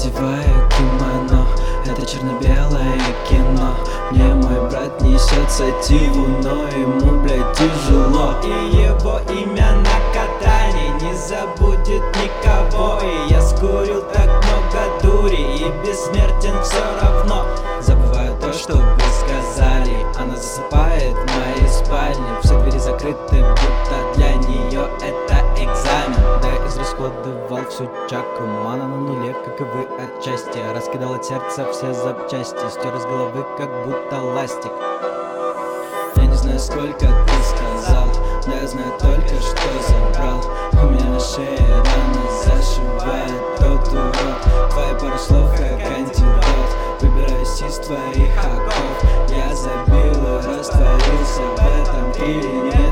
надеваю кимоно, это черно-белое кино. Мне мой брат несет сативу, но ему, блядь, тяжело. И его имя на катании не забудет никого. И я скурил так много дури и бессмертен все равно. Забываю то, что вы сказали. Она засыпает в моей спальне, все двери закрыты, будто для нее это экзамен. Да, израсходовал всю чакру, мана на нуле, как и вы отчасти. Раскидал от сердца все запчасти, стер из головы, как будто ластик. Я не знаю, сколько ты сказал, но я знаю только, что забрал. У меня на шее рана зашивает тот урод. Твои пару слов как антидот, выбираюсь из твоих оков. Я забил и растворился в этом пилене.